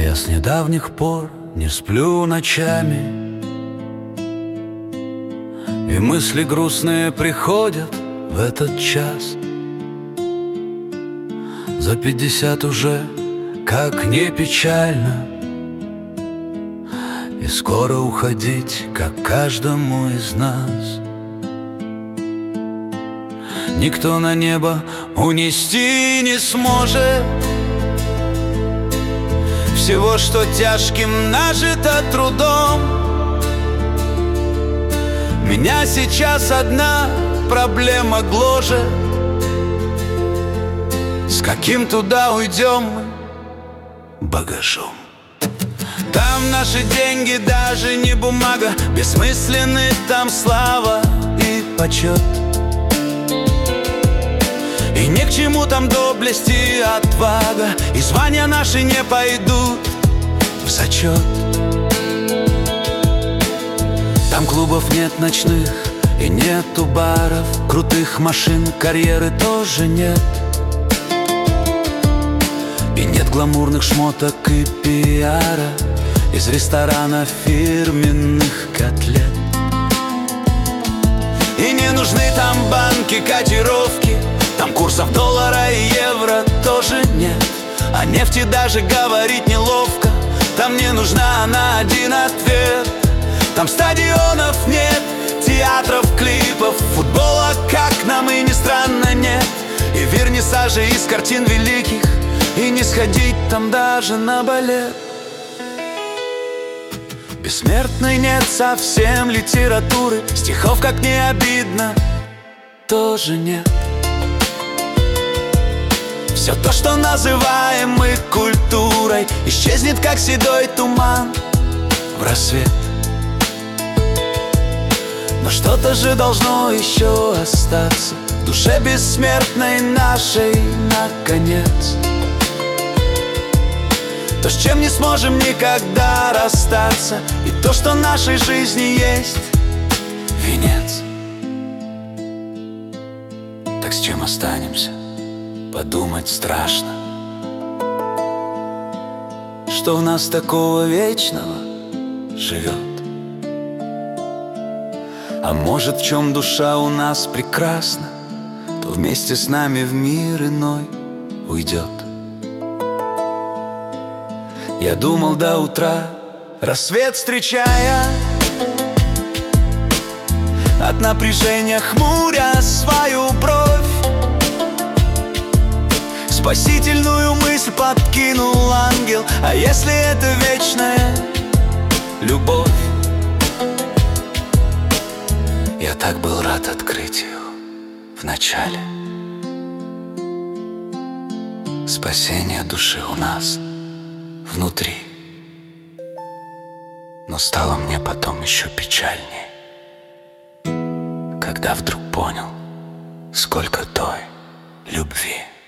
Я с недавних пор не сплю ночами, и мысли грустные приходят в этот час. За 50 уже, как не печально, и скоро уходить, как каждому из нас. Никто на небо унести не сможет всего, что тяжким нажито трудом. Меня сейчас одна проблема гложет: с каким туда уйдем мы багажом? Там наши деньги даже не бумага, бессмысленны там слава и почет. И ни к чему там доблесть и отвага, и звания наши не пойдут в зачет. Там клубов нет ночных и нету баров, крутых машин, карьеры тоже нет. И нет гламурных шмоток и пиара из ресторана фирменных котлет. И не нужны там банки, котировки, там курсов доллара и евро тоже нет. О нефти даже говорить неловко, там не нужна на один ответ. Там стадионов нет, театров, клипов, футбола, как нам и не странно, нет. И вернисажи из картин великих, и не сходить там даже на балет. Бессмертной нет совсем литературы, стихов, как не обидно, тоже нет. Все то, что называем мы культурой, исчезнет, как седой туман в рассвет. Но что-то же должно еще остаться в душе бессмертной нашей, наконец. То, с чем не сможем никогда расстаться, и то, что в нашей жизни есть венец. Так с чем останемся? Подумать страшно, что в нас такого вечного живет. А может, в чем душа у нас прекрасна, то вместе с нами в мир иной уйдет. Я думал до утра, рассвет встречая, от напряжения хмуря свою бровь, спасительную мысль подкинул ангел: а если это вечная любовь? Я так был рад открытию в начале. Спасение души у нас внутри. Но стало мне потом еще печальнее, когда вдруг понял, сколько той любви